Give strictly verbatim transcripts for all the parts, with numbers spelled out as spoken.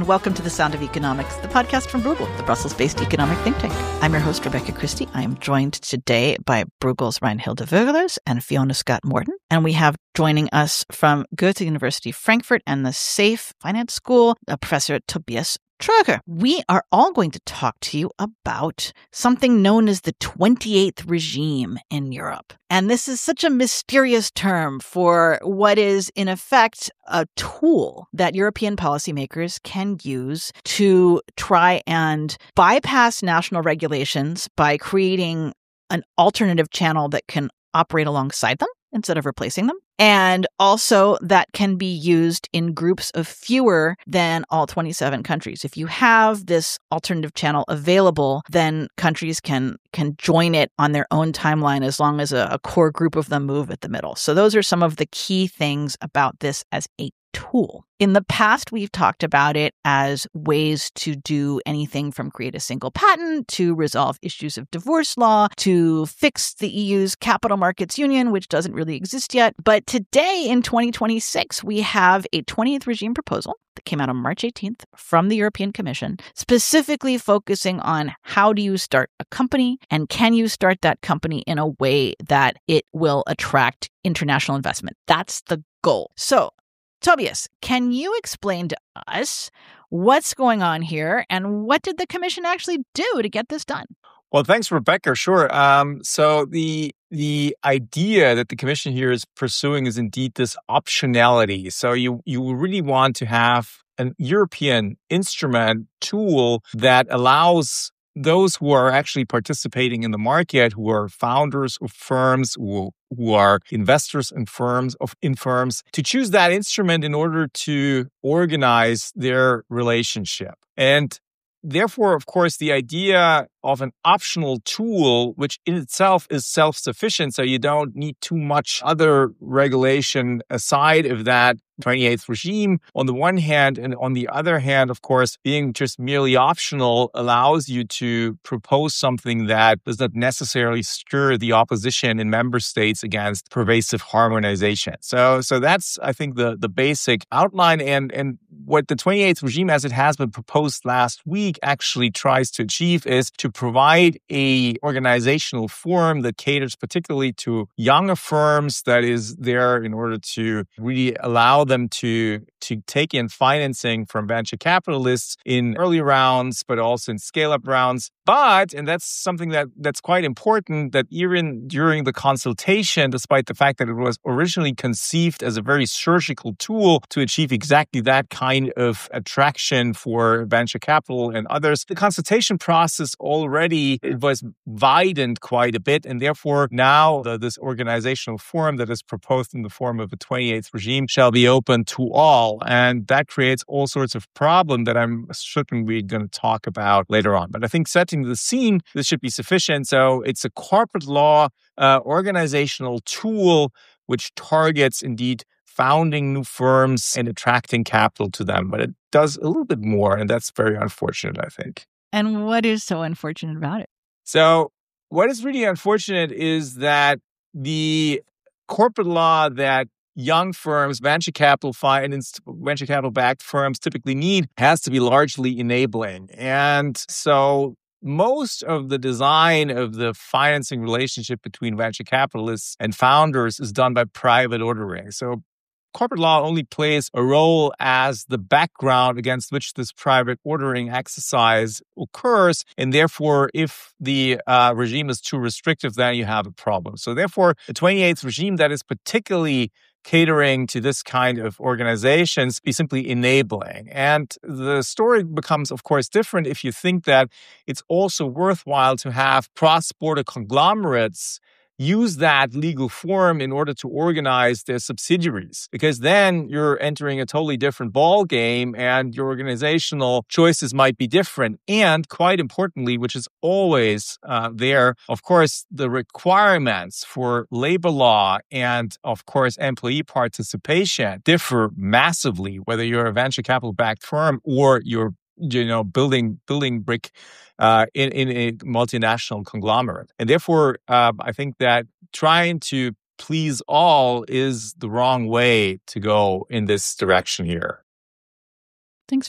welcome to The Sound of Economics, the podcast from Bruegel, the Brussels-based economic think tank. I'm your host, Rebecca Christie. I am joined today by Bruegel's Reinhilde Veugelers and Fiona Scott-Morton. And we have joining us from Goethe University Frankfurt and the SAFE Finance School, uh, Professor Tobias Troeger. We are all going to talk to you about something known as the twenty-eighth regime in Europe. And this is such a mysterious term for what is, in effect, a tool that European policymakers can use to try and bypass national regulations by creating an alternative channel that can operate alongside them instead of replacing them. And also that can be used in groups of fewer than all twenty-seven countries. If you have this alternative channel available, then countries can can join it on their own timeline as long as a, a core group of them move at the middle. So those are some of the key things about this as a tool. In the past, we've talked about it as ways to do anything from create a single patent to resolve issues of divorce law to fix the E U's capital markets union, which doesn't really exist yet. But today in twenty twenty-six, we have a twentieth regime proposal that came out on March eighteenth from the European Commission, specifically focusing on how do you start a company and can you start that company in a way that it will attract international investment. That's the goal. So, Tobias, can you explain to us what's going on here and what did the Commission actually do to get this done? Well, thanks, Rebecca. Sure. Um, so the the idea that the Commission here is pursuing is indeed this optionality. So you you really want to have an European instrument tool that allows those who are actually participating in the market, who are founders of firms, who, who are investors in firms of in firms, to choose that instrument in order to organize their relationship. And therefore, of course, the idea of an optional tool, which in itself is self-sufficient, so you don't need too much other regulation aside of that twenty-eighth regime on the one hand, and on the other hand, of course, being just merely optional allows you to propose something that does not necessarily stir the opposition in member states against pervasive harmonization. So, so that's, I think, the, the basic outline. And, and what the twenty-eighth regime, as it has been proposed last week, actually tries to achieve is to provide a organizational form that caters particularly to younger firms, that is there in order to really allow them to, to take in financing from venture capitalists in early rounds, but also in scale-up rounds. But, and that's something that, that's quite important, that even during the consultation, despite the fact that it was originally conceived as a very surgical tool to achieve exactly that kind of attraction for venture capital and others, the consultation process already it was widened quite a bit. And therefore, now the, this organizational form that is proposed in the form of a twenty-eighth regime shall be open to all. And that creates all sorts of problems that I'm certainly we're going to talk about later on. But I think setting the scene, this should be sufficient. So it's a corporate law uh, organizational tool which targets indeed founding new firms and attracting capital to them. But it does a little bit more, and that's very unfortunate, I think. And what is so unfortunate about it? So what is really unfortunate is that the corporate law that young firms, venture capital financed, venture capital backed firms typically need has to be largely enabling. And so most of the design of the financing relationship between venture capitalists and founders is done by private ordering. So corporate law only plays a role as the background against which this private ordering exercise occurs. And therefore, if the uh, regime is too restrictive, then you have a problem. So therefore, the twenty-eighth regime that is particularly catering to this kind of organizations be simply enabling. And the story becomes, of course, different if you think that it's also worthwhile to have cross-border conglomerates use that legal form in order to organize their subsidiaries, because then you're entering a totally different ball game and your organizational choices might be different. And quite importantly, which is always uh, there, of course, the requirements for labor law and, of course, employee participation differ massively, whether you're a venture capital-backed firm or you're you know, building building brick uh, in, in a multinational conglomerate. And therefore, uh, I think that trying to please all is the wrong way to go in this direction here. Thanks for that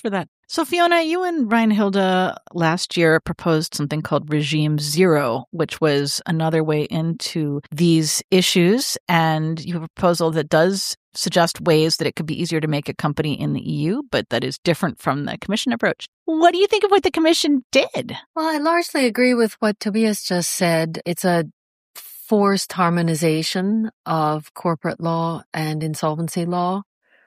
So, Fiona, you and Reinhilde last year proposed something called Regime Zero, which was another way into these issues. And you have a proposal that does suggest ways that it could be easier to make a company in the E U, but that is different from the Commission approach. What do you think of what the Commission did? Well, I largely agree with what Tobias just said. It's a forced harmonization of corporate law and insolvency law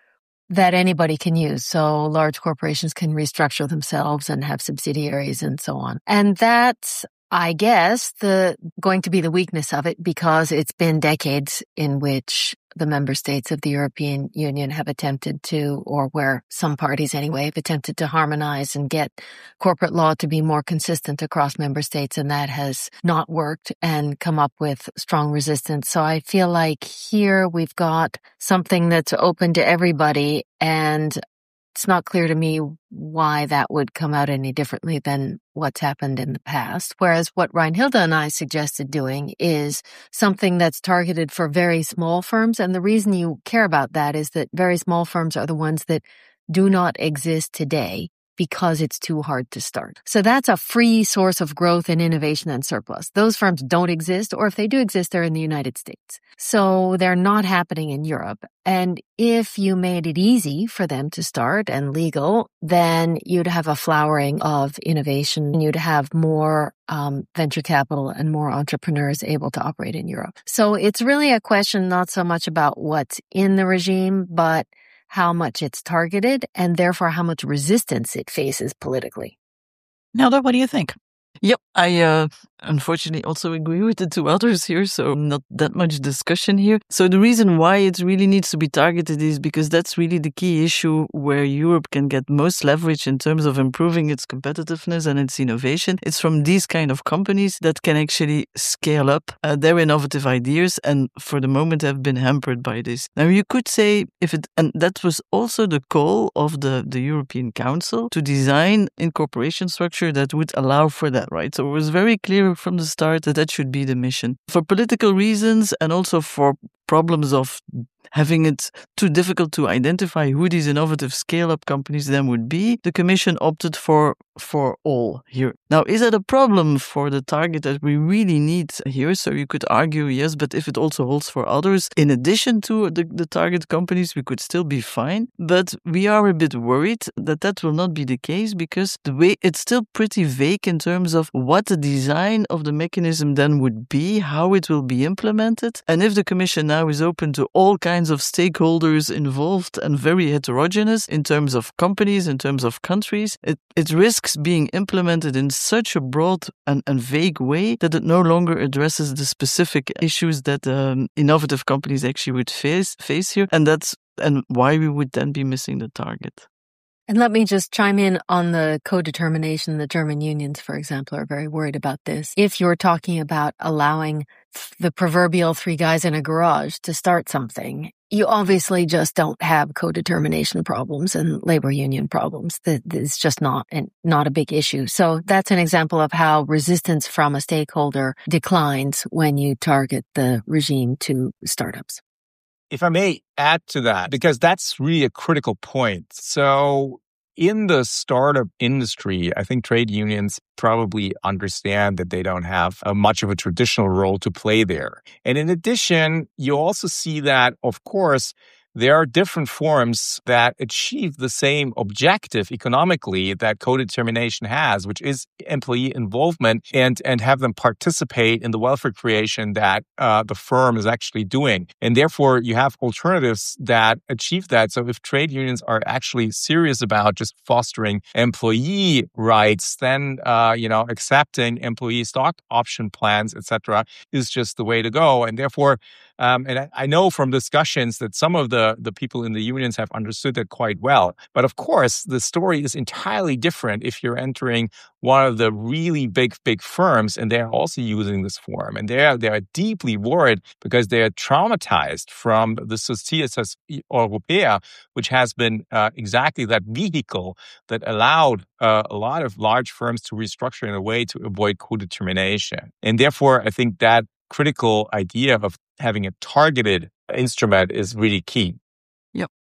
that anybody can use. So large corporations can restructure themselves and have subsidiaries and so on. And that's, I guess, the going to be the weakness of it, because it's been decades in which the member states of the European Union have attempted to, or where some parties anyway, have attempted to harmonize and get corporate law to be more consistent across member states, and that has not worked and come up with strong resistance. So I feel like here we've got something that's open to everybody, and it's not clear to me why that would come out any differently than what's happened in the past. Whereas what Reinhilde and I suggested doing is something that's targeted for very small firms. And the reason you care about that is that very small firms are the ones that do not exist today because it's too hard to start. So that's a free source of growth and innovation and surplus. Those firms don't exist, or if they do exist, they're in the United States. So they're not happening in Europe. And if you made it easy for them to start and legal, then you'd have a flowering of innovation, and you'd have more um, venture capital and more entrepreneurs able to operate in Europe. So it's really a question not so much about what's in the regime, but how much it's targeted, and therefore how much resistance it faces politically. Nelda, what do you think? Yep, I uh, unfortunately also agree with the two others here, so not that much discussion here. So the reason why it really needs to be targeted is because that's really the key issue where Europe can get most leverage in terms of improving its competitiveness and its innovation. It's from these kind of companies that can actually scale up uh, their innovative ideas, and for the moment have been hampered by this. Now you could say, if it, and that was also the call of the, the European Council, to design incorporation structure that would allow for that. Right, so it was very clear from the start that that should be the mission. For political reasons, and also for problems of having it too difficult to identify who these innovative scale-up companies then would be, the Commission opted for for all here. Now, is that a problem for the target that we really need here? So you could argue, yes, but if it also holds for others, in addition to the, the target companies, we could still be fine. But we are a bit worried that that will not be the case, because the way it's still pretty vague in terms of what the design of the mechanism then would be, how it will be implemented. And if the Commission now is open to all kinds of stakeholders involved and very heterogeneous in terms of companies, in terms of countries, it, it risks being implemented in such a broad and, and vague way that it no longer addresses the specific issues that um, innovative companies actually would face face here, and that's and why we would then be missing the target. And let me just chime in on the co-determination. The German unions, for example, are very worried about this. If you're talking about allowing the proverbial three guys in a garage to start something, you obviously just don't have co-determination problems and labor union problems. It's just not, not a big issue. So that's an example of how resistance from a stakeholder declines when you target the regime to startups. If I may add to that, because that's really a critical point. So in the startup industry, I think trade unions probably understand that they don't have a much of a traditional role to play there. And in addition, you also see that, of course, there are different forms that achieve the same objective economically that co-determination has, which is employee involvement and, and have them participate in the welfare creation that uh, the firm is actually doing. And therefore, you have alternatives that achieve that. So if trade unions are actually serious about just fostering employee rights, then, uh, you know, accepting employee stock option plans, et cetera, is just the way to go. And therefore, Um, and I, I know from discussions that some of the, the people in the unions have understood that quite well. But of course, the story is entirely different if you're entering one of the really big, big firms and they're also using this form. And they're, they're deeply worried because they're traumatized from the Societas Europaea, which has been uh, exactly that vehicle that allowed uh, a lot of large firms to restructure in a way to avoid co-determination. And therefore, I think that critical idea of having a targeted instrument is really key. Yep.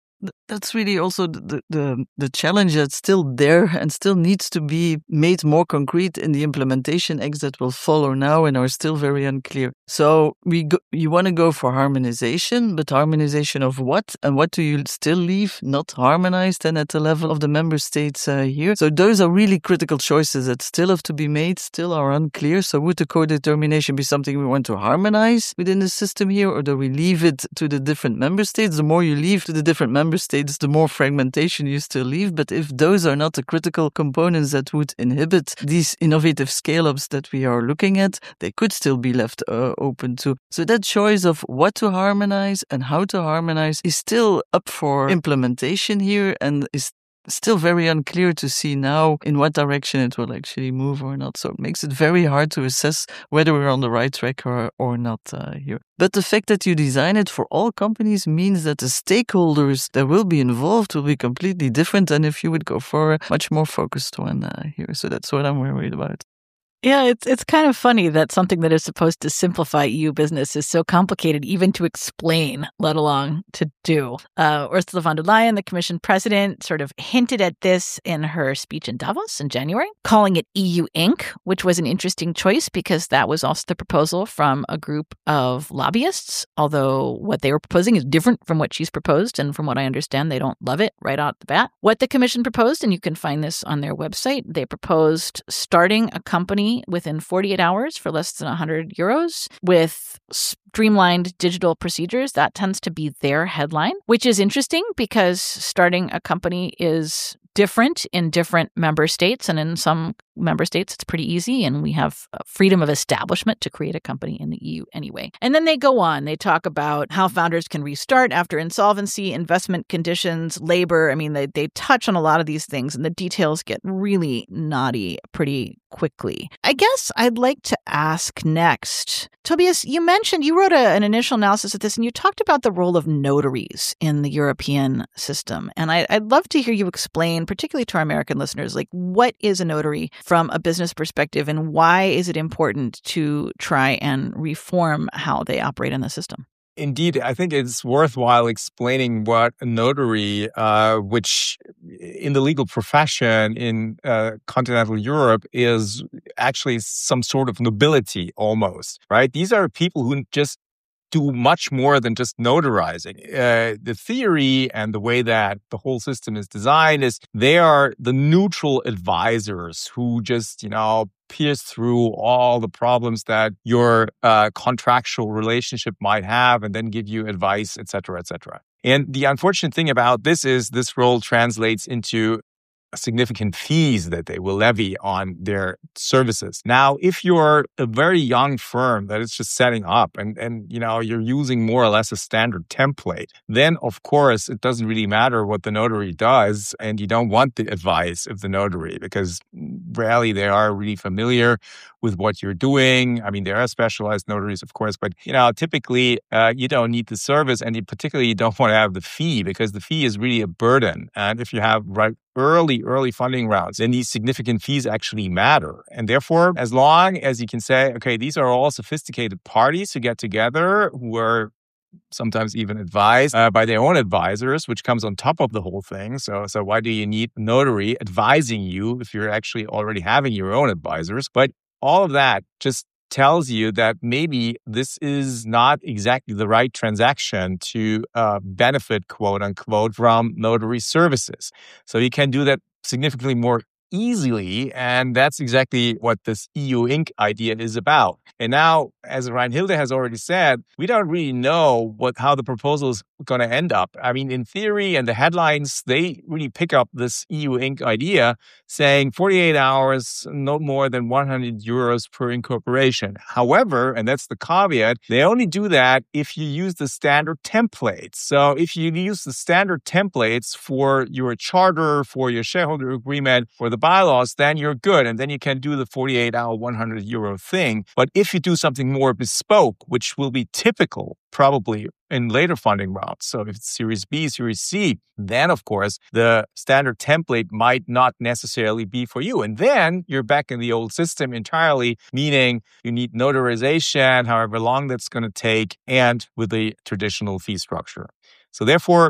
That's really also the, the the challenge that's still there and still needs to be made more concrete in the implementation acts that will follow now and are still very unclear. So we go, you want to go for harmonization, but harmonization of what? And what do you still leave not harmonized and at the level of the member states uh, here? So those are really critical choices that still have to be made, still are unclear. So would the co-determination be something we want to harmonize within the system here, or do we leave it to the different member states? The more you leave to the different member states, the more fragmentation you still leave. But if those are not the critical components that would inhibit these innovative scale-ups that we are looking at, they could still be left uh, open to. So that choice of what to harmonize and how to harmonize is still up for implementation here, and is still very unclear to see now in what direction it will actually move or not. So it makes it very hard to assess whether we're on the right track or, or not uh, here. But the fact that you design it for all companies means that the stakeholders that will be involved will be completely different than if you would go for a much more focused one uh, here. So that's what I'm worried about. Yeah, it's it's kind of funny that something that is supposed to simplify E U business is so complicated even to explain, let alone to do. Uh, Ursula von der Leyen, the Commission president, sort of hinted at this in her speech in Davos in January, calling it E U Incorporated, which was an interesting choice because that was also the proposal from a group of lobbyists, although what they were proposing is different from what she's proposed, and from what I understand, they don't love it right out the bat. What the Commission proposed, and you can find this on their website, they proposed starting a company within forty-eight hours for less than one hundred euros with streamlined digital procedures. That tends to be their headline, which is interesting because starting a company is different in different member states, and in some member states it's pretty easy, and we have freedom of establishment to create a company in the E U anyway. And then they go on, they talk about how founders can restart after insolvency, investment conditions, labor. I mean, they, they touch on a lot of these things, and the details get really naughty pretty quickly. I guess I'd like to ask next, Tobias, you mentioned, you wrote a, an initial analysis of this, and you talked about the role of notaries in the European system. And I, I'd love to hear you explain, particularly to our American listeners, like, what is a notary from a business perspective, and why is it important to try and reform how they operate in the system? Indeed, I think it's worthwhile explaining what a notary, uh, which in the legal profession in uh, continental Europe is actually some sort of nobility almost, right? These are people who just do much more than just notarizing. Uh, the theory and the way that the whole system is designed is they are the neutral advisors who just, you know, pierce through all the problems that your uh, contractual relationship might have and then give you advice, et cetera, et cetera. And the unfortunate thing about this is this role translates into significant fees that they will levy on their services. Now, if you're a very young firm that is just setting up and, and you know, you're using more or less a standard template, then of course it doesn't really matter what the notary does, and you don't want the advice of the notary because rarely they are really familiar with what you're doing. I mean, there are specialized notaries, of course, but you know, typically uh, you don't need the service, and you particularly don't want to have the fee because the fee is really a burden. And if you have right early, early funding rounds, then these significant fees actually matter. And therefore, as long as you can say, okay, these are all sophisticated parties who get together, who are sometimes even advised uh, by their own advisors, which comes on top of the whole thing. So, so why do you need a notary advising you if you're actually already having your own advisors? But all of that just tells you that maybe this is not exactly the right transaction to uh, benefit, quote unquote, from notary services. So you can do that significantly more easily. And that's exactly what this E U Incorporated idea is about. And now, as Reinhilde has already said, we don't really know what how the proposal is going to end up. I mean, in theory and the headlines, they really pick up this E U Incorporated idea saying forty-eight hours, no more than one hundred euros per incorporation. However, and that's the caveat, they only do that if you use the standard templates. So if you use the standard templates for your charter, for your shareholder agreement, for the bylaws, then you're good. And then you can do the forty-eight hour, one hundred euro thing. But if you do something more bespoke, which will be typical probably in later funding rounds, so if it's Series B, Series C, then of course the standard template might not necessarily be for you. And then you're back in the old system entirely, meaning you need notarization, however long that's going to take, and with the traditional fee structure. So therefore,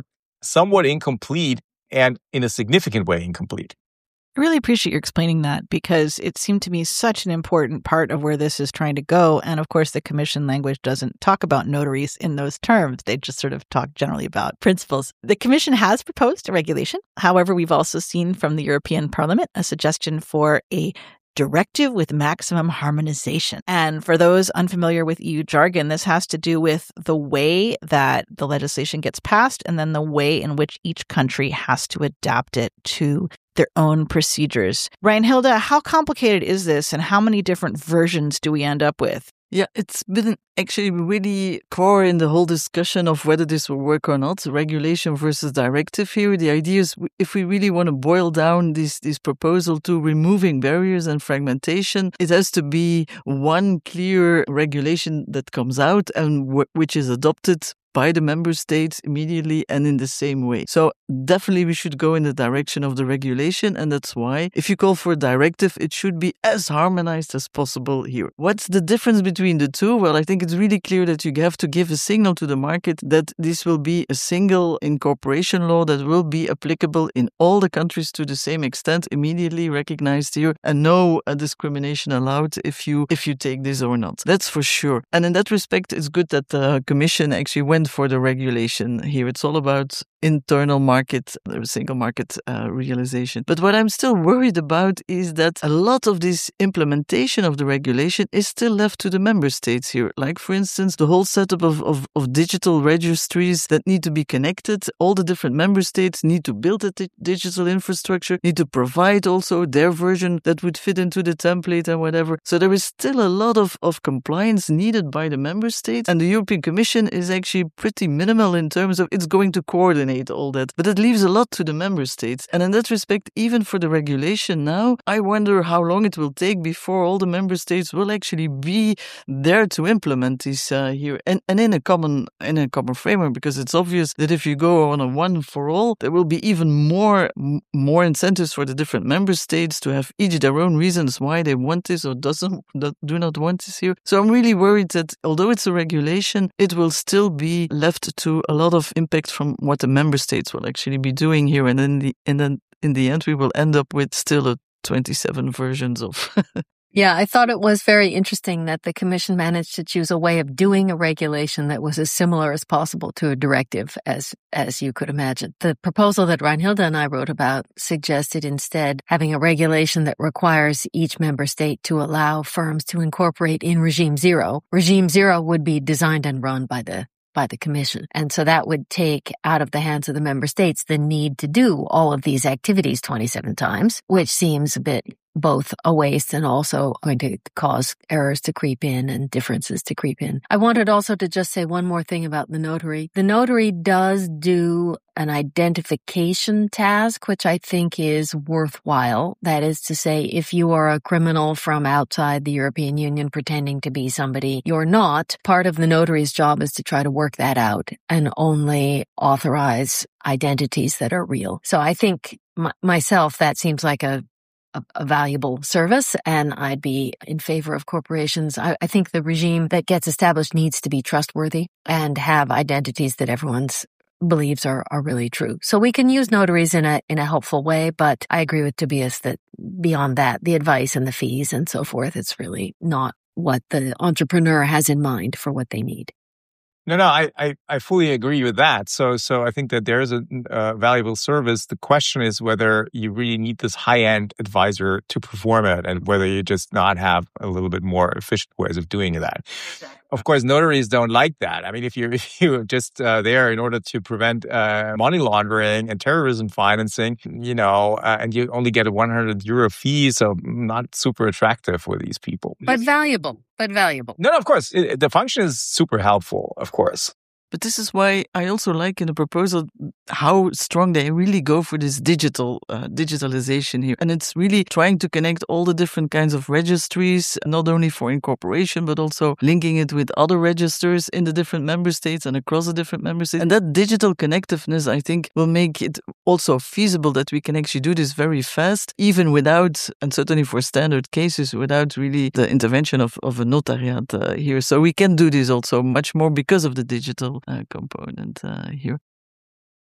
somewhat incomplete and in a significant way incomplete. I really appreciate you explaining that because it seemed to me such an important part of where this is trying to go. And of course, the Commission language doesn't talk about notaries in those terms. They just sort of talk generally about principles. The Commission has proposed a regulation. However, we've also seen from the European Parliament a suggestion for a directive with maximum harmonization. And for those unfamiliar with E U jargon, this has to do with the way that the legislation gets passed and then the way in which each country has to adapt it to their own procedures. Reinhilde, how complicated is this and how many different versions do we end up with? Yeah, it's been actually really core in the whole discussion of whether this will work or not, regulation versus directive here. The idea is if we really want to boil down this, this proposal to removing barriers and fragmentation, it has to be one clear regulation that comes out and w- which is adopted by the member states immediately and in the same way. So definitely we should go in the direction of the regulation, and that's why if you call for a directive, it should be as harmonized as possible here. What's the difference between the two? Well, I think it's really clear that you have to give a signal to the market that this will be a single incorporation law that will be applicable in all the countries to the same extent, immediately recognized here, and no uh, discrimination allowed if you if you take this or not. That's for sure. And in that respect, it's good that the Commission actually went for the regulation here. It's all about internal market, the single market uh, realization. But what I'm still worried about is that a lot of this implementation of the regulation is still left to the member states here. Like, for instance, the whole setup of, of, of digital registries that need to be connected. All the different member states need to build a di- digital infrastructure, need to provide also their version that would fit into the template and whatever. So there is still a lot of, of compliance needed by the member states. And the European Commission is actually pretty minimal in terms of it's going to coordinate all that, but it leaves a lot to the member states. And in that respect, even for the regulation now, I wonder how long it will take before all the member states will actually be there to implement this uh, here and, and in a common in a common framework, because it's obvious that if you go on a one for all, there will be even more m- more incentives for the different member states to have each their own reasons why they want this or doesn't do not want this here. So I'm really worried that although it's a regulation, it will still be left to a lot of impact from what the member states will actually be doing here, and in the and then in the end we will end up with still a twenty-seven versions of. Yeah, I thought it was very interesting that the Commission managed to choose a way of doing a regulation that was as similar as possible to a directive as as you could imagine. The proposal that Reinhilde and I wrote about suggested instead having a regulation that requires each member state to allow firms to incorporate in regime zero. Regime zero would be designed and run by the by the Commission. And so that would take out of the hands of the member states the need to do all of these activities twenty-seven times, which seems a bit both a waste and also going to cause errors to creep in and differences to creep in. I wanted also to just say one more thing about the notary. The notary does do an identification task, which I think is worthwhile. That is to say, if you are a criminal from outside the European Union pretending to be somebody you're not, part of the notary's job is to try to work that out and only authorize identities that are real. So I think m- myself, that seems like a A, a valuable service, and I'd be in favor of corporations. I, I think the regime that gets established needs to be trustworthy and have identities that everyone's believes are, are really true. So we can use notaries in a in a helpful way, but I agree with Tobias that beyond that, the advice and the fees and so forth, it's really not what the entrepreneur has in mind for what they need. No, no, I, I, I fully agree with that. So, so I think that there is a, a valuable service. The question is whether you really need this high-end advisor to perform it, and whether you just not have a little bit more efficient ways of doing that. Exactly. Of course, notaries don't like that. I mean, if you're, if you're just uh, there in order to prevent uh, money laundering and terrorism financing, you know, uh, and you only get a one hundred euro fee, so not super attractive for these people. But valuable, but valuable. No, no, of course. It, the function is super helpful, of course. But this is why I also like in the proposal how strong they really go for this digital uh, digitalization here. And it's really trying to connect all the different kinds of registries, not only for incorporation, but also linking it with other registers in the different member states and across the different member states. And that digital connectiveness, I think, will make it also feasible that we can actually do this very fast, even without, and certainly for standard cases, without really the intervention of, of a notariat uh, here. So we can do this also much more because of the digital Uh, component uh, here.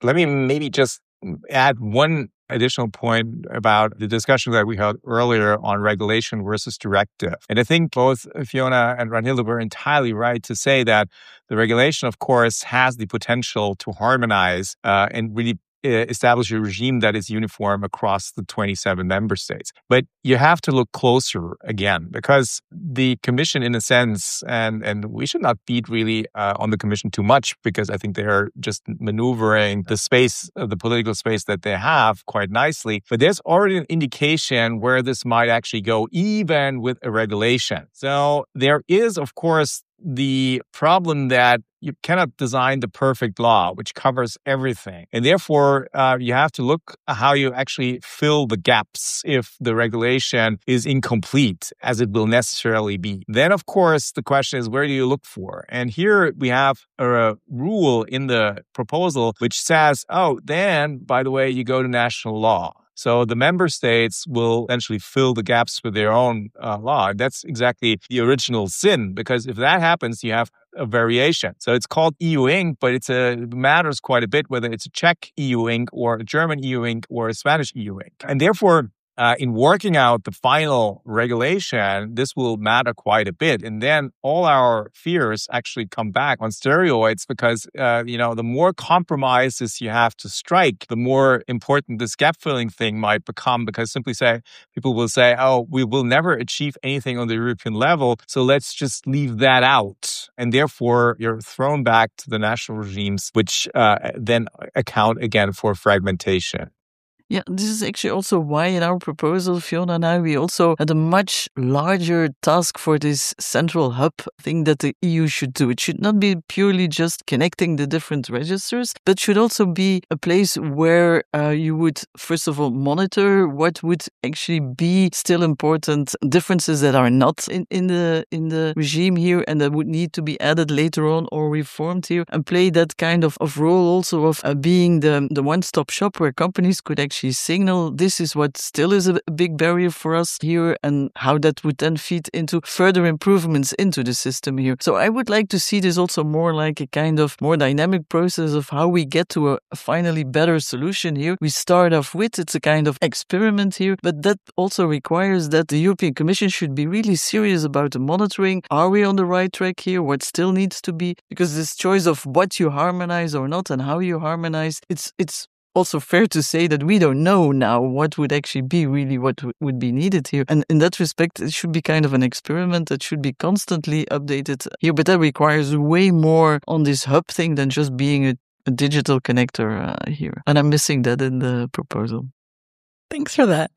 let me maybe just add one additional point about the discussion that we had earlier on regulation versus directive. And I think both Fiona and Reinhilde were entirely right to say that the regulation, of course, has the potential to harmonize uh, and really establish a regime that is uniform across the twenty-seven member states. But you have to look closer again, because the Commission, in a sense, and, and we should not beat really uh, on the Commission too much, because I think they're just maneuvering the space, uh, the political space that they have quite nicely. But there's already an indication where this might actually go, even with a regulation. So there is, of course, the problem that you cannot design the perfect law, which covers everything. And therefore, uh, you have to look at how you actually fill the gaps if the regulation is incomplete, as it will necessarily be. Then, of course, the question is, where do you look for? And here we have a rule in the proposal which says, oh, then, by the way, you go to national law. So the member states will eventually fill the gaps with their own uh, law. And that's exactly the original sin, because if that happens, you have a variation. So it's called E U Inc, but it's a, it matters quite a bit whether it's a Czech E U Inc or a German E U Inc or a Spanish E U Inc. And therefore, Uh, in working out the final regulation, this will matter quite a bit. And then all our fears actually come back on steroids, because, uh, you know, the more compromises you have to strike, the more important this gap filling thing might become, because simply say, people will say, oh, we will never achieve anything on the European level, so let's just leave that out. And therefore, you're thrown back to the national regimes, which uh, then account again for fragmentation. Yeah, this is actually also why in our proposal, Fiona and I, we also had a much larger task for this central hub thing that the E U should do. It should not be purely just connecting the different registers, but should also be a place where uh, you would, first of all, monitor what would actually be still important differences that are not in, in the in the regime here and that would need to be added later on or reformed here, and play that kind of, of role also of uh, being the, the one-stop shop where companies could actually signal this is what still is a big barrier for us here, and how that would then feed into further improvements into the system here. So I would like to see this also more like a kind of more dynamic process of how we get to a, a finally better solution here. We start off with, it's a kind of experiment here, but that also requires that the European Commission should be really serious about the monitoring. Are we on the right track here? What still needs to be? Because this choice of what you harmonize or not and how you harmonize, it's it's also fair to say that we don't know now what would actually be really what w- would be needed here. And in that respect, it should be kind of an experiment that should be constantly updated here. But that requires way more on this hub thing than just being a, a digital connector uh, here. And I'm missing that in the proposal. Thanks for that.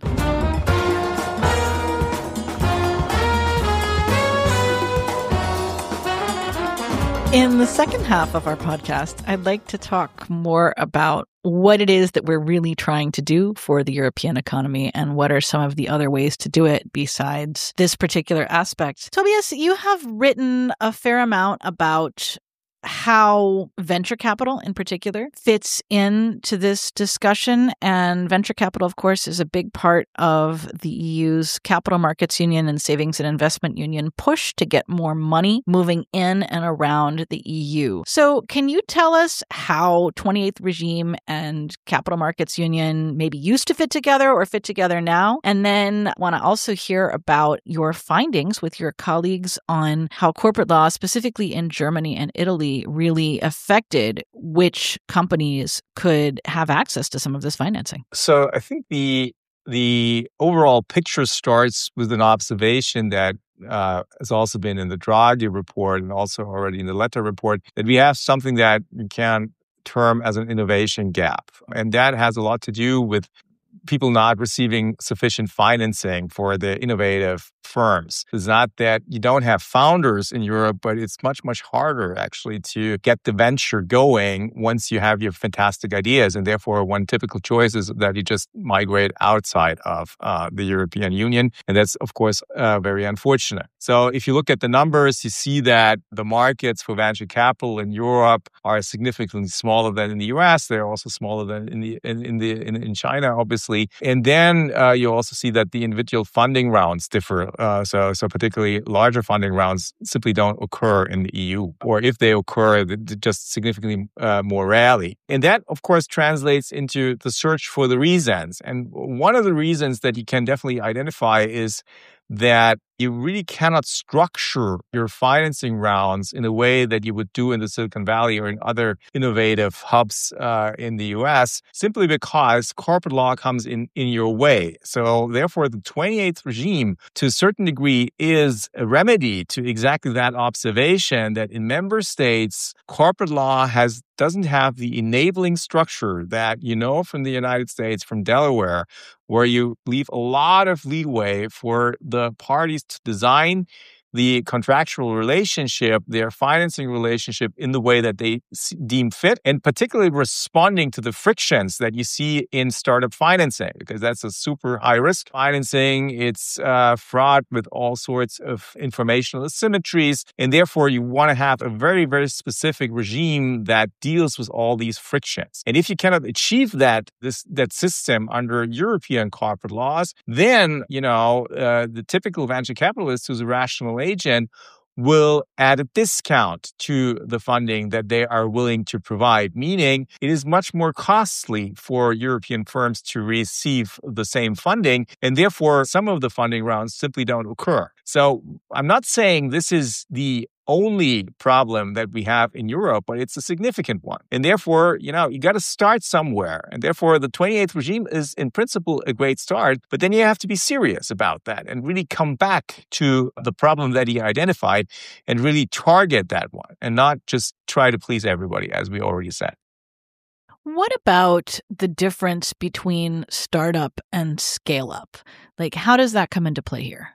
In the second half of our podcast, I'd like to talk more about what it is that we're really trying to do for the European economy and what are some of the other ways to do it besides this particular aspect. Tobias, you have written a fair amount about how venture capital in particular fits into this discussion. And venture capital, of course, is a big part of the E U's Capital Markets Union and Savings and Investment Union push to get more money moving in and around the E U. So can you tell us how twenty-eighth Regime and Capital Markets Union maybe used to fit together or fit together now? And then I want to also hear about your findings with your colleagues on how corporate law, specifically in Germany and Italy, really affected which companies could have access to some of this financing. So I think the the overall picture starts with an observation that uh, has also been in the Draghi report and also already in the Letta report, that we have something that you can term as an innovation gap. And that has a lot to do with people not receiving sufficient financing for the innovative firms. It's not that you don't have founders in Europe, but it's much, much harder actually to get the venture going once you have your fantastic ideas. And therefore, one typical choice is that you just migrate outside of uh, the European Union. And that's, of course, uh, very unfortunate. So if you look at the numbers, you see that the markets for venture capital in Europe are significantly smaller than in the U S. They're also smaller than in the in, in the in, in China, obviously. specifically. And then uh, you also see that the individual funding rounds differ. Uh, so, so particularly larger funding rounds simply don't occur in the E U, or if they occur, just significantly uh, more rarely. And that, of course, translates into the search for the reasons. And one of the reasons that you can definitely identify is that you really cannot structure your financing rounds in a way that you would do in the Silicon Valley or in other innovative hubs uh, in the U S, simply because corporate law comes in, in your way. So therefore, the twenty-eighth regime, to a certain degree, is a remedy to exactly that observation that in member states, corporate law has doesn't have the enabling structure that you know from the United States, from Delaware, where you leave a lot of leeway for the parties to design the contractual relationship, their financing relationship, in the way that they deem fit, and particularly responding to the frictions that you see in startup financing, because that's a super high-risk financing. It's uh, fraught with all sorts of informational asymmetries, and therefore you want to have a very, very specific regime that deals with all these frictions. And if you cannot achieve that this that system under European corporate laws, then you know uh, the typical venture capitalist who's a rational agent will add a discount to the funding that they are willing to provide, meaning it is much more costly for European firms to receive the same funding, and therefore some of the funding rounds simply don't occur. So I'm not saying this is the only problem that we have in Europe, but it's a significant one. And therefore, you know, you got to start somewhere. And therefore, the twenty-eighth regime is in principle a great start, but then you have to be serious about that and really come back to the problem that he identified and really target that one and not just try to please everybody, as we already said. What about the difference between startup and scale up? Like, how does that come into play here?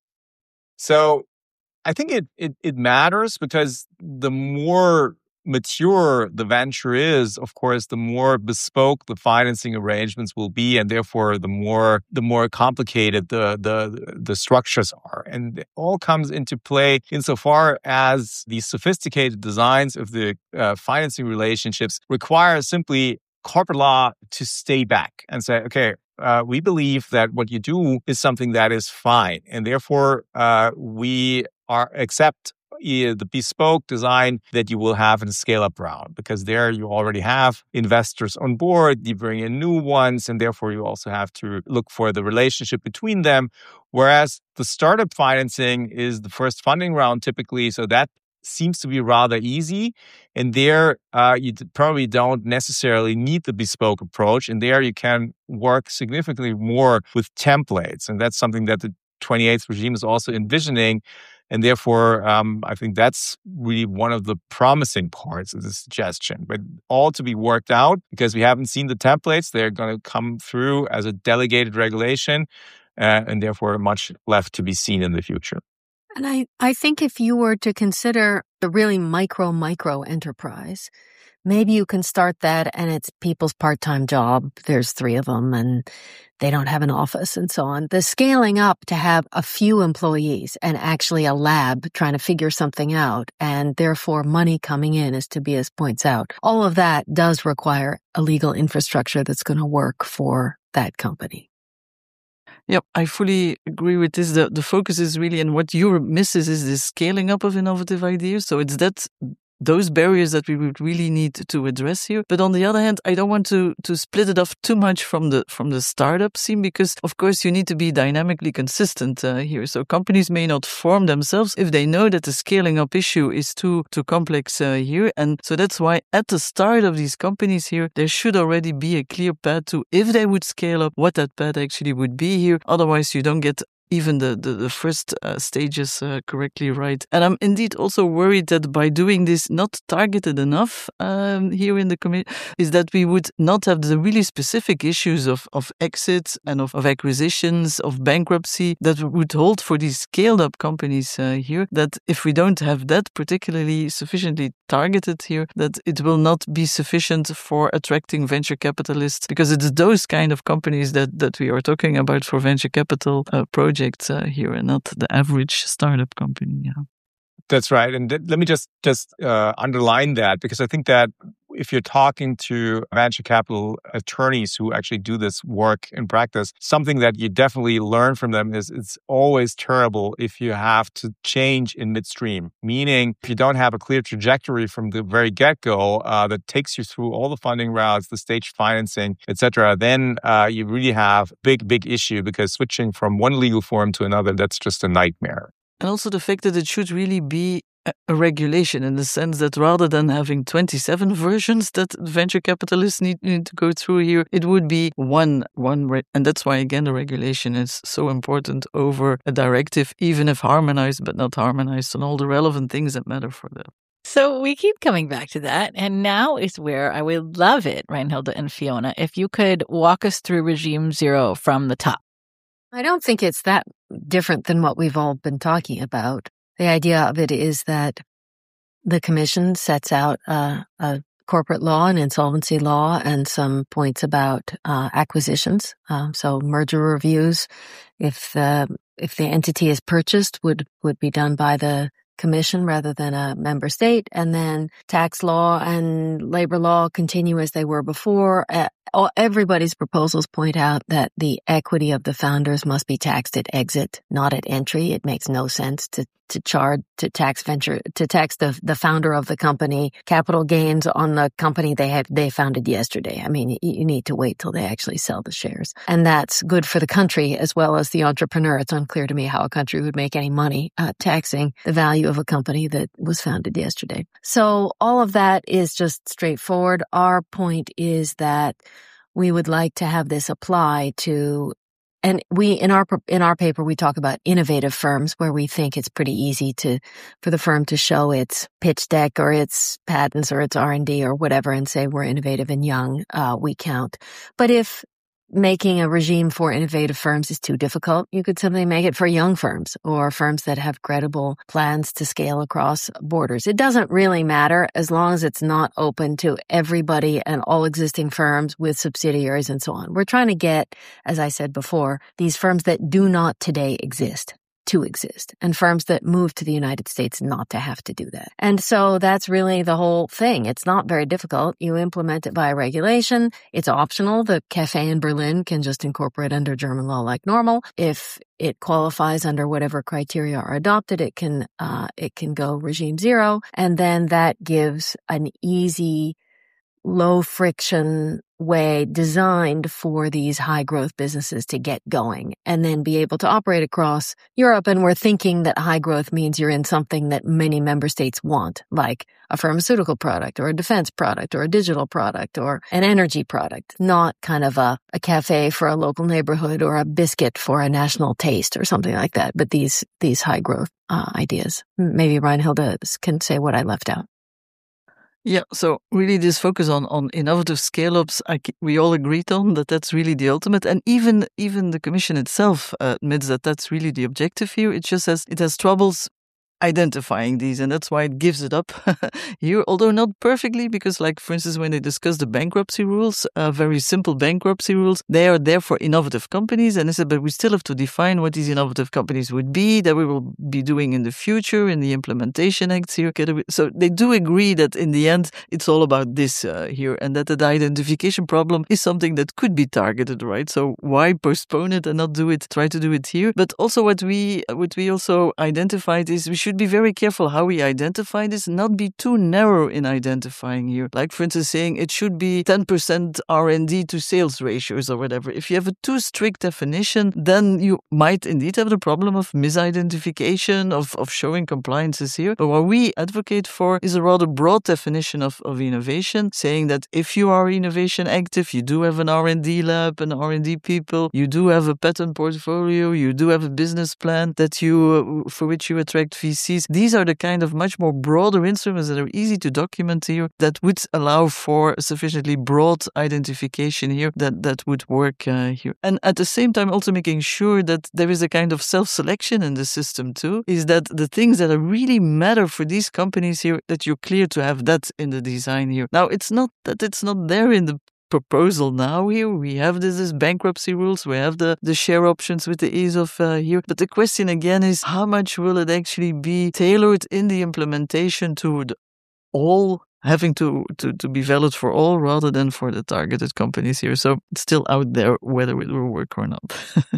So I think it, it it matters because the more mature the venture is, of course, the more bespoke the financing arrangements will be, and therefore the more the more complicated the the the structures are. And it all comes into play insofar as the sophisticated designs of the uh, financing relationships require simply corporate law to stay back and say, okay, Uh, we believe that what you do is something that is fine. And therefore, uh, we are accept uh, the bespoke design that you will have in a scale-up round, because there you already have investors on board, you bring in new ones, and therefore you also have to look for the relationship between them. Whereas the startup financing is the first funding round typically, so that seems to be rather easy. And there, uh, you probably don't necessarily need the bespoke approach. And there you can work significantly more with templates. And that's something that the twenty-eighth regime is also envisioning. And therefore, um, I think that's really one of the promising parts of the suggestion. But all to be worked out, because we haven't seen the templates. They're going to come through as a delegated regulation. Uh, and therefore, much left to be seen in the future. And I, I think if you were to consider the really micro, micro enterprise, maybe you can start that and it's people's part-time job. There's three of them and they don't have an office and so on. The scaling up to have a few employees and actually a lab trying to figure something out, and therefore money coming in, as Tobias points out. All of that does require a legal infrastructure that's going to work for that company. Yep, I fully agree with this. The, the focus is really, and what Europe misses is this scaling up of innovative ideas. So it's that those barriers that we would really need to address here. But on the other hand, I don't want to to split it off too much from the from the startup scene, because of course you need to be dynamically consistent uh, here. So companies may not form themselves if they know that the scaling up issue is too too complex uh, here. And so that's why at the start of these companies here, there should already be a clear path to, if they would scale up, what that path actually would be here. Otherwise, you don't get even the, the, the first uh, stages uh, correctly right. And I'm indeed also worried that by doing this not targeted enough um, here in the committee, is that we would not have the really specific issues of, of exits and of, of acquisitions, of bankruptcy that would hold for these scaled up companies uh, here, that if we don't have that particularly sufficiently targeted here, that it will not be sufficient for attracting venture capitalists, because it's those kind of companies that, that we are talking about for venture capital uh, projects. Uh, here and not the average startup company. Yeah, that's right. And th- let me just just uh, underline that, because I think that if you're talking to venture capital attorneys who actually do this work in practice, something that you definitely learn from them is it's always terrible if you have to change in midstream. Meaning, if you don't have a clear trajectory from the very get-go uh, that takes you through all the funding routes, the stage financing, et cetera, then uh, you really have a big, big issue because switching from one legal form to another, that's just a nightmare. And also the fact that it should really be a regulation in the sense that rather than having twenty-seven versions that venture capitalists need, need to go through here, it would be one, one, re- and that's why, again, the regulation is so important over a directive, even if harmonized, but not harmonized on all the relevant things that matter for them. So we keep coming back to that. And now is where I would love it, Reinhilde and Fiona, if you could walk us through regime zero from the top. I don't think it's that different than what we've all been talking about. The idea of it is that the commission sets out uh, a corporate law and insolvency law and some points about uh, acquisitions. Um, so merger reviews, if the if the entity is purchased, would would be done by the commission rather than a member state. And then tax law and labor law continue as they were before. Uh, all, everybody's proposals point out that the equity of the founders must be taxed at exit, not at entry. It makes no sense to to charge to tax venture to tax the the founder of the company capital gains on the company they have they founded yesterday. I mean, you, you need to wait till they actually sell the shares, and that's good for the country as well as the entrepreneur. It's unclear to me how a country would make any money uh, taxing the value of a company that was founded yesterday. So all of that is just straightforward. Our point is that we would like to have this apply to. And we, in our, in our paper, we talk about innovative firms where we think it's pretty easy to, for the firm to show its pitch deck or its patents or its R and D or whatever and say we're innovative and young, uh, we count. But if making a regime for innovative firms is too difficult, you could simply make it for young firms or firms that have credible plans to scale across borders. It doesn't really matter as long as it's not open to everybody and all existing firms with subsidiaries and so on. We're trying to get, as I said before, these firms that do not today exist to exist, and firms that move to the United States not to have to do that. And so that's really the whole thing. It's not very difficult. You implement it by regulation. It's optional. The cafe in Berlin can just incorporate under German law like normal. If it qualifies under whatever criteria are adopted, it can uh, it can go regime zero, and then that gives an easy, low friction way designed for these high growth businesses to get going and then be able to operate across Europe. And we're thinking that high growth means you're in something that many member states want, like a pharmaceutical product or a defense product or a digital product or an energy product, not kind of a, a cafe for a local neighborhood or a biscuit for a national taste or something like that. But these, these high growth uh, ideas. Maybe Reinhilde can say what I left out. Yeah, so really this focus on, on innovative scale-ups, I, we all agreed on that that's really the ultimate. And even even the Commission itself uh, admits that that's really the objective here. It just has, it has troubles identifying these, and that's why it gives it up here, although not perfectly, because like, for instance, when they discuss the bankruptcy rules, uh, very simple bankruptcy rules, they are there for innovative companies, and they said, but we still have to define what these innovative companies would be, that we will be doing in the future, in the implementation acts here. So they do agree that in the end, it's all about this uh, here, and that the identification problem is something that could be targeted, right? So why postpone it and not do it, try to do it here? But also what we, what we also identified is we should be very careful how we identify this, not be too narrow in identifying here. Like, for instance, saying it should be ten percent R and D to sales ratios or whatever. If you have a too strict definition, then you might indeed have the problem of misidentification, of, of showing compliances here. But what we advocate for is a rather broad definition of, of innovation, saying that if you are innovation active, you do have an R and D lab, an R and D people, you do have a patent portfolio, you do have a business plan that you, for which you attract V Cs. These are the kind of much more broader instruments that are easy to document here that would allow for a sufficiently broad identification here that, that would work uh, here. And at the same time, also making sure that there is a kind of self-selection in the system too, is that the things that are really matter for these companies here, that you're clear to have that in the design here. Now, it's not that it's not there in the proposal now here. We have this, this bankruptcy rules, we have the, the share options with the E S O F uh, here. But the question again is, how much will it actually be tailored in the implementation to the, all having to, to, to be valid for all rather than for the targeted companies here. So it's still out there whether it will work or not.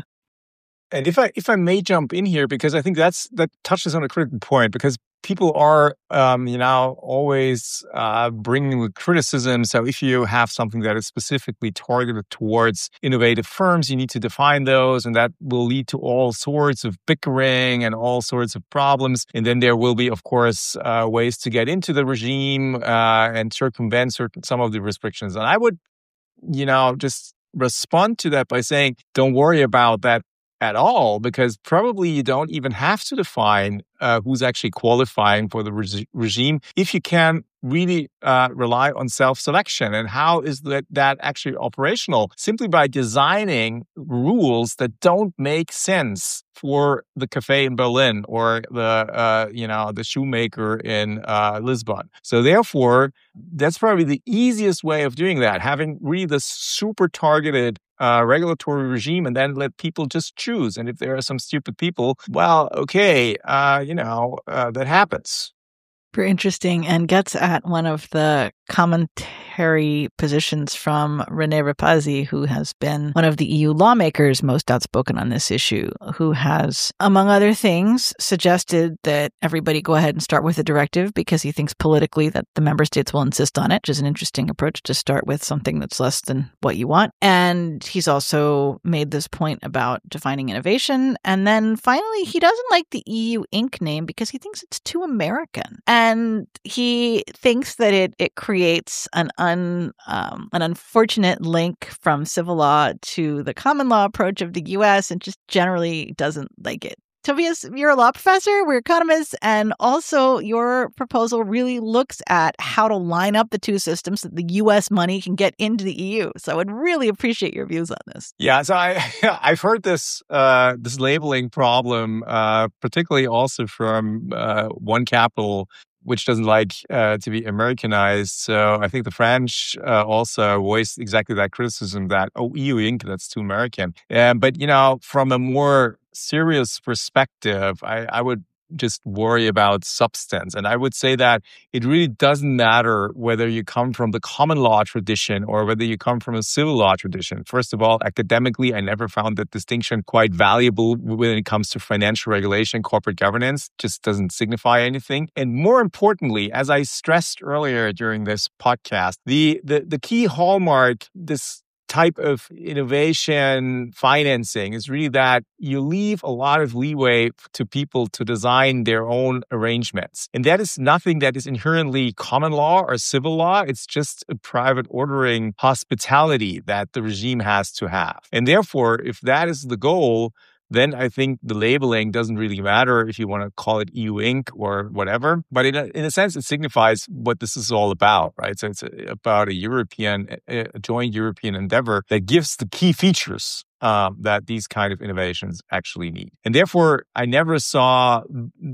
And if I if I may jump in here, because I think that's that touches on a critical point, because people are, um, you know, always uh, bringing the criticism. So if you have something that is specifically targeted towards innovative firms, you need to define those, and that will lead to all sorts of bickering and all sorts of problems. And then there will be, of course, uh, ways to get into the regime uh, and circumvent certain some of the restrictions. And I would, you know, just respond to that by saying, don't worry about that at all, because probably you don't even have to define uh, who's actually qualifying for the re- regime if you can really uh, rely on self-selection. And how is that, that actually operational? Simply by designing rules that don't make sense for the cafe in Berlin or the uh, you know the shoemaker in uh, Lisbon. So therefore, that's probably the easiest way of doing that, having really this super targeted Uh, regulatory regime, and then let people just choose. And if there are some stupid people, well, okay, uh, you know, uh, that happens. Very interesting, and gets at one of the commentary positions from René Rapazzi, who has been one of the E U lawmakers most outspoken on this issue, who has, among other things, suggested that everybody go ahead and start with a directive because he thinks politically that the member states will insist on it, which is an interesting approach to start with something that's less than what you want. And he's also made this point about defining innovation. And then finally, he doesn't like the E U Incorporated name because he thinks it's too American. And he thinks that it it creates an un um, an unfortunate link from civil law to the common law approach of the U S and just generally doesn't like it. Tobias, you're a law professor, we're economists, and also your proposal really looks at how to line up the two systems so that the U S money can get into the E U. So I would really appreciate your views on this. Yeah, so I, I've heard this uh, this labeling problem, uh, particularly also from uh, One Capital, which doesn't like uh, to be Americanized. So I think the French uh, also voiced exactly that criticism that, oh, E U Incorporated, that's too American. Um, but, you know, from a more serious perspective, I, I would just worry about substance. And I would say that it really doesn't matter whether you come from the common law tradition or whether you come from a civil law tradition. First of all, academically, I never found that distinction quite valuable when it comes to financial regulation, corporate governance. Just doesn't signify anything. And more importantly, as I stressed earlier during this podcast, the the, the key hallmark, this type of innovation financing, is really that you leave a lot of leeway to people to design their own arrangements. And that is nothing that is inherently common law or civil law. It's just a private ordering hospitality that the regime has to have. And therefore, if that is the goal, then I think the labeling doesn't really matter if you want to call it E U Incorporated or whatever. But in a, in a sense, it signifies what this is all about, right? So it's a, about a European, a joint European endeavor that gives the key features um, that these kind of innovations actually need. And therefore, I never saw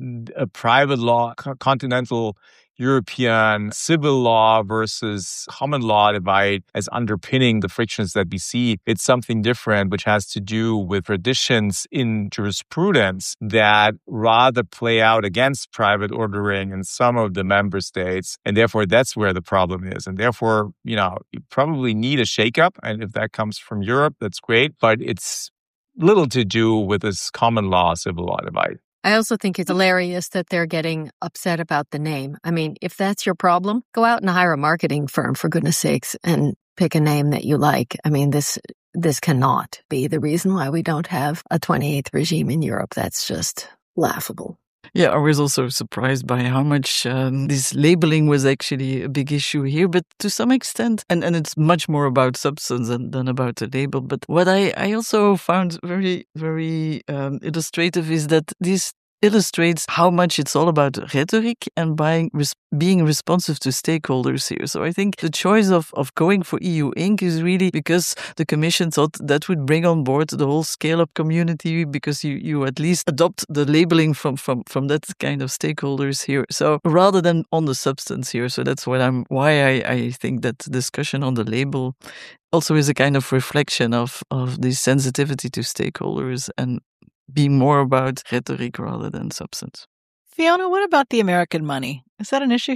a private law, continental European civil law versus common law divide as underpinning the frictions that we see. It's something different, which has to do with traditions in jurisprudence that rather play out against private ordering in some of the member states. And therefore, that's where the problem is. And therefore, you know, you probably need a shakeup. And if that comes from Europe, that's great. But it's little to do with this common law, civil law divide. I also think it's hilarious that they're getting upset about the name. I mean, if that's your problem, go out and hire a marketing firm, for goodness sakes, and pick a name that you like. I mean, this this cannot be the reason why we don't have a twenty-eighth regime in Europe. That's just laughable. Yeah, I was also surprised by how much um, this labeling was actually a big issue here, but to some extent, and, and it's much more about substance than, than about the label. But what I, I also found very, very um, illustrative is that this illustrates how much it's all about rhetoric and buying, res- being responsive to stakeholders here. So I think the choice of, of going for E U Incorporated is really because the Commission thought that would bring on board the whole scale-up community, because you, you at least adopt the labeling from, from, from that kind of stakeholders here. So rather than on the substance here. So that's what I'm why I, I think that discussion on the label also is a kind of reflection of, of the sensitivity to stakeholders and be more about rhetoric rather than substance. Fiona, what about the American money? Is that an issue here?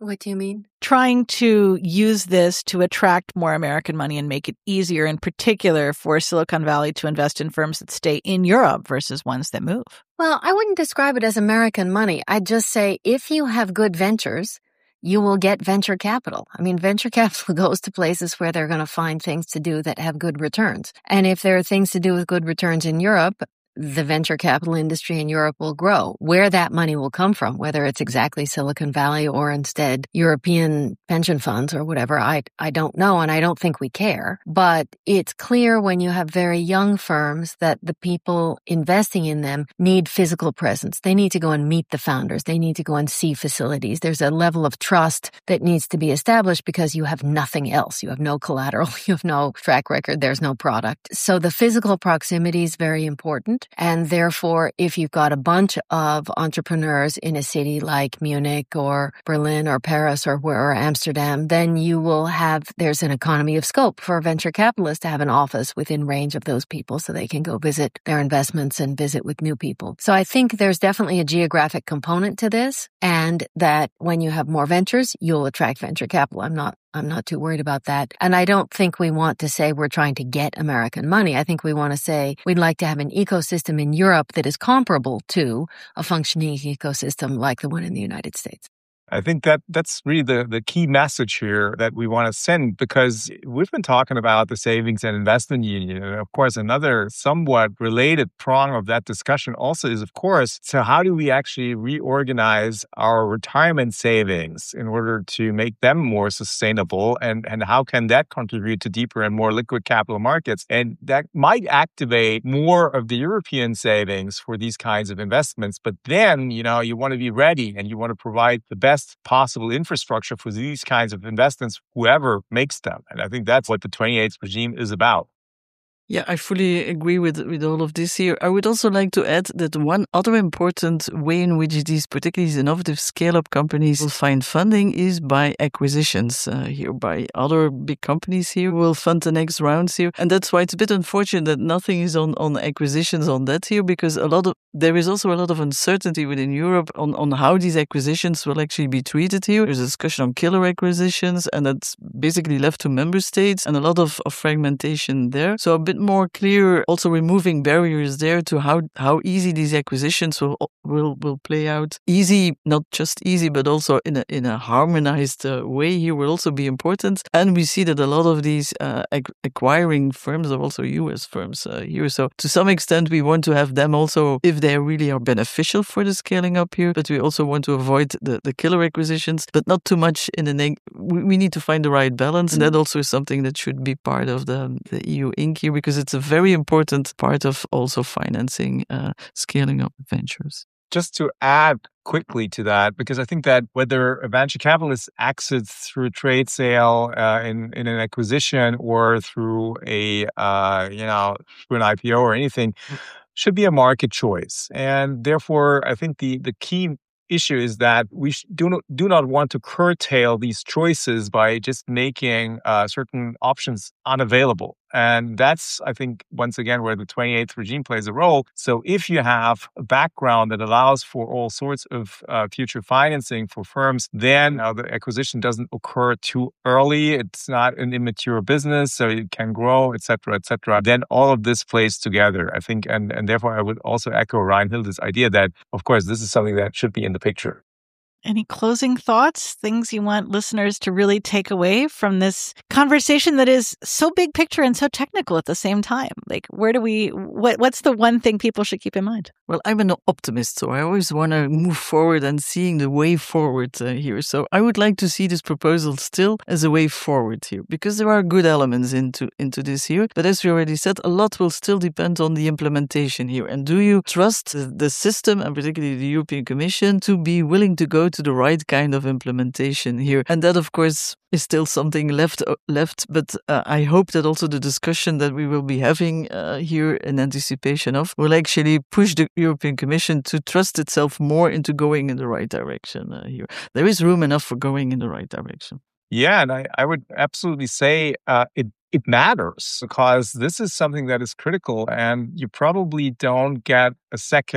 What do you mean? Trying to use this to attract more American money and make it easier, in particular for Silicon Valley to invest in firms that stay in Europe versus ones that move. Well, I wouldn't describe it as American money. I'd just say if you have good ventures, you will get venture capital. I mean, venture capital goes to places where they're going to find things to do that have good returns. And if there are things to do with good returns in Europe, the venture capital industry in Europe will grow. Where that money will come from, whether it's exactly Silicon Valley or instead European pension funds or whatever, I I don't know, and I don't think we care. But it's clear when you have very young firms that the people investing in them need physical presence. They need to go and meet the founders. They need to go and see facilities. There's a level of trust that needs to be established because you have nothing else. You have no collateral. You have no track record. There's no product. So the physical proximity is very important. And therefore, if you've got a bunch of entrepreneurs in a city like Munich or Berlin or Paris or where or Amsterdam, then you will have, there's an economy of scope for venture capitalists to have an office within range of those people so they can go visit their investments and visit with new people. So I think there's definitely a geographic component to this, and that when you have more ventures, you'll attract venture capital. I'm not I'm not too worried about that. And I don't think we want to say we're trying to get American money. I think we want to say we'd like to have an ecosystem in Europe that is comparable to a functioning ecosystem like the one in the United States. I think that that's really the, the key message here that we want to send, because we've been talking about the Savings and Investment Union. And of course, another somewhat related prong of that discussion also is, of course, so how do we actually reorganize our retirement savings in order to make them more sustainable? And, and how can that contribute to deeper and more liquid capital markets? And that might activate more of the European savings for these kinds of investments. But then, you know, you want to be ready and you want to provide the best possible infrastructure for these kinds of investments, whoever makes them. And I think that's what the twenty-eighth regime is about. Yeah, I fully agree with with all of this here. I would also like to add that one other important way in which these, particularly these innovative scale-up companies, will find funding is by acquisitions uh, here, by other big companies here who will fund the next rounds here. And that's why it's a bit unfortunate that nothing is on, on acquisitions on that here, because a lot of there is also a lot of uncertainty within Europe on, on how these acquisitions will actually be treated here. There's a discussion on killer acquisitions, and that's basically left to member states, and a lot of, of fragmentation there. So a bit more clear, also removing barriers there to how, how easy these acquisitions will will will play out. Easy, not just easy, but also in a in a harmonized uh, way here will also be important. And we see that a lot of these uh, ac- acquiring firms are also U S firms uh, here. So to some extent, we want to have them also, if they really are beneficial for the scaling up here, but we also want to avoid the, the killer acquisitions, but not too much in the neg- we, we need to find the right balance. And that also is something that should be part of the, the E U Inc here, because it's a very important part of also financing uh, scaling up ventures. Just to add quickly to that, because I think that whether a venture capitalist exits through a trade sale uh, in, in an acquisition or through a, uh, you know, through an I P O or anything, should be a market choice. And therefore, I think the, the key issue is that we sh- do not do not want to curtail these choices by just making uh, certain options unavailable. And that's, I think, once again, where the twenty-eighth regime plays a role. So if you have a background that allows for all sorts of uh, future financing for firms, then uh, the acquisition doesn't occur too early. It's not an immature business, so it can grow, et cetera, et cetera. Then all of this plays together, I think. And, and therefore, I would also echo Reinhilde's idea that, of course, this is something that should be in the picture. Any closing thoughts, things you want listeners to really take away from this conversation that is so big picture and so technical at the same time? Like, where do we, what, what's the one thing people should keep in mind? Well, I'm an optimist, so I always want to move forward and seeing the way forward uh, here. So I would like to see this proposal still as a way forward here, because there are good elements into, into this here. But as we already said, a lot will still depend on the implementation here. And do you trust the system, and particularly the European Commission, to be willing to go to the right kind of implementation here? And that, of course, is still something left left. But uh, I hope that also the discussion that we will be having uh, here in anticipation of will actually push the European Commission to trust itself more into going in the right direction uh, here. There is room enough for going in the right direction. Yeah, and I, I would absolutely say uh, it it matters, because this is something that is critical, and you probably don't get a second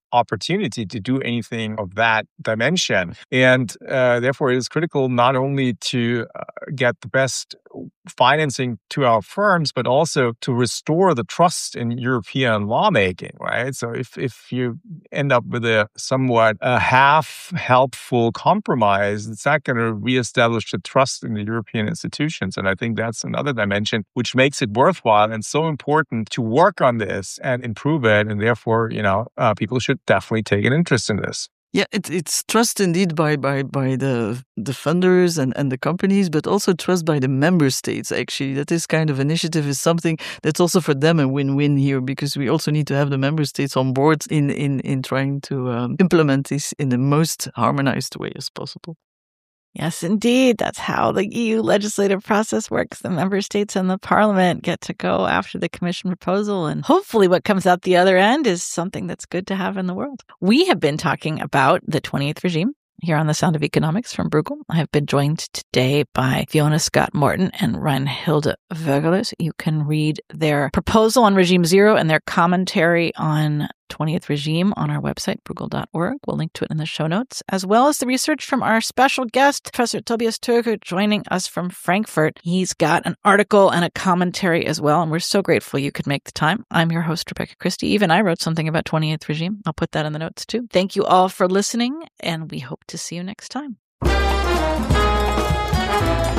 opportunity to do anything of that dimension. And uh, therefore, it is critical not only to uh, get the best financing to our firms, but also to restore the trust in European lawmaking, right? So if, if you end up with a somewhat uh, half helpful compromise, it's not going to reestablish the trust in the European institutions. And I think that's another dimension which makes it worthwhile and so important to work on this and improve it. And therefore, you know, uh, people should definitely take an interest in this. Yeah, it, it's trust indeed by by by the the funders and, and the companies, but also trust by the member states, actually. That this kind of initiative is something that's also for them a win-win here, because we also need to have the member states on board in, in, in trying to um, implement this in the most harmonized way as possible. Yes, indeed. That's how the E U legislative process works. The member states and the parliament get to go after the commission proposal. And hopefully what comes out the other end is something that's good to have in the world. We have been talking about the twenty-eighth regime here on The Sound of Economics from Bruegel. I have been joined today by Fiona Scott Morton and Reinhilde Voegelers. You can read their proposal on Regime Zero and their commentary on twentieth Regime on our website, bruegel dot org. We'll link to it in the show notes, as well as the research from our special guest, Professor Tobias Türker, joining us from Frankfurt. He's got an article and a commentary as well, and we're so grateful you could make the time. I'm your host, Rebecca Christie. Even I wrote something about twentieth Regime. I'll put that in the notes too. Thank you all for listening, and we hope to see you next time.